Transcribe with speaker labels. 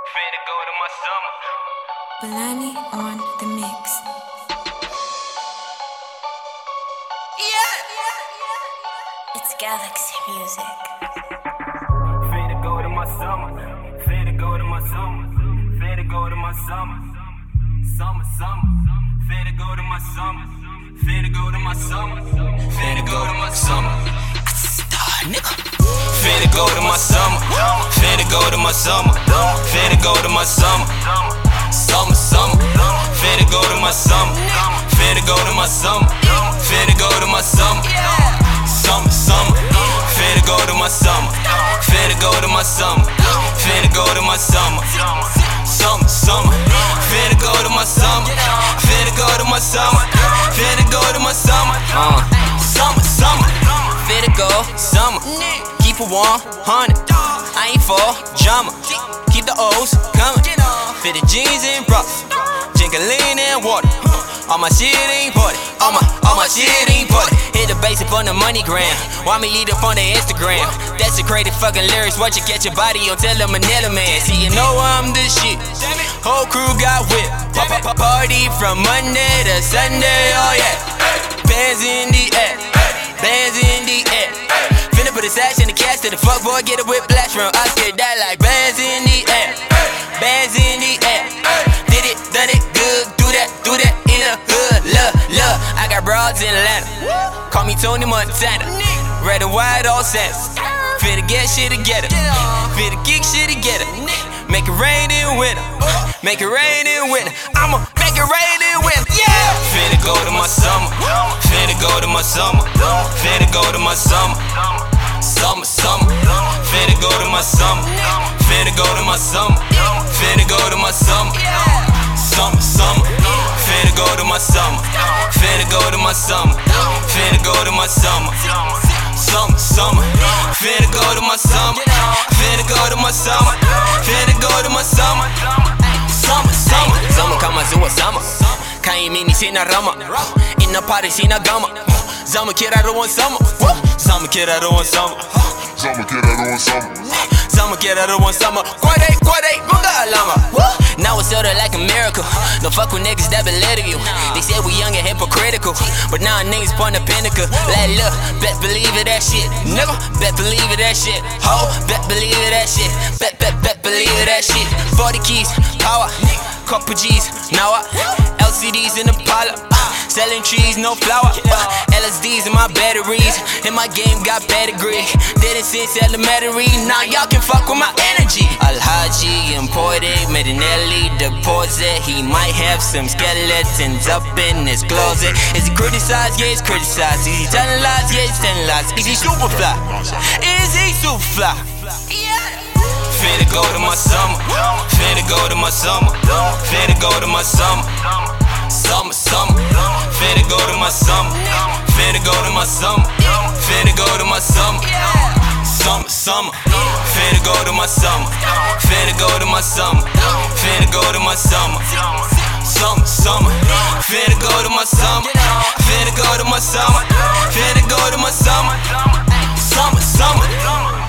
Speaker 1: Finna go to my summer.
Speaker 2: Balani on the mix. It's Galaxy Music.
Speaker 1: Finna go to my summer. Finna go to my summer. Finna go to my summer. Summer. Finna go to my summer. Finna go to my summer. Finna go to my summer. Finna go to my summer. Finna go to my summer. Finna go to my summer. Summer. Finna go to my summer. Finna go to my summer. Finna go to my summer. Summer. Finna go to my summer. Finna go to my summer. Finna go to my summer. Summer. Finna go to my summer. Finna go to my summer. Finna go to my summer. Summer. Finna go summer. Keep it 100. I ain't for drama. Keep the O's coming. Fit the jeans and bras. Drink a lean and water. All my shit ain't bought it. All my shit ain't bought it. Hit the base up on the money gram. Why me lead up on the Instagram? That's the crazy fucking lyrics. Watch you catch your body on tell them Manila man. See, you know I'm the shit. Whole crew got whipped. Party from Monday to Sunday. Oh yeah. Bands in the air. Bands in the air. Finna put a sash in the cash to the fuck boy. Get a whiplash from Oscar. That like bands in the air. Bands in the air. Did it, done it good. Do that in the hood. Look, I got broads in Atlanta. Call me Tony Montana. Red and white all sense. Finna get shit together. Finna kick shit together. Make it rain in winter. Make it rain in winter. I'ma make it rain in winter. Yeah. Finna go to my summer. Finna go to my summer. Finna go to my summer. Summer. Finna go to my summer. Finna go to my summer. Finna go to my summer. Summer. Finna go to my summer. Finna go to my summer. Finna go to my summer. Summer. Finna go to my summer. Finna go to my summer. Finna go to my summer. Summer kama zuwa summer. Kaimini sina rama. Ina party sina gama. Zama kira ruwan summer. Zama kira ruwan summer. Zama kira ruwan summer. Kwade, munga alama. Now it's sorta like a miracle. No fuck with niggas that belittle you. They said we young and hypocritical, but now niggas point the pinnacle. Like look, bet believe it that shit. Nigga, bet believe it that shit. Ho, bet believe it that shit. Bet believe it that shit. 40 keys, power, couple G's. Now I LCDs in the parlor. Selling trees, no flour. LSDs in my batteries. In my game got pedigree. Didn't since elementary. Now y'all can fuck with my energy. Alhaji imported, Medinelli deposit. He might have some skeletons up in his closet. Is he criticized? Yeah, he's criticized. Is he telling lies? Yeah, he's telling lies. Is he super fly? Is he super fly? Finna go to my summer. Finna go to my summer. Finna go to my summer. Summer. Finna go to my summer. Finna go to my summer. Finna go to my summer. Summer. Finna go to my summer. Finna go to my summer. Finna go to my summer. Summer. Finna go to my summer. Finna go to my summer. Finna go to my summer. Summer.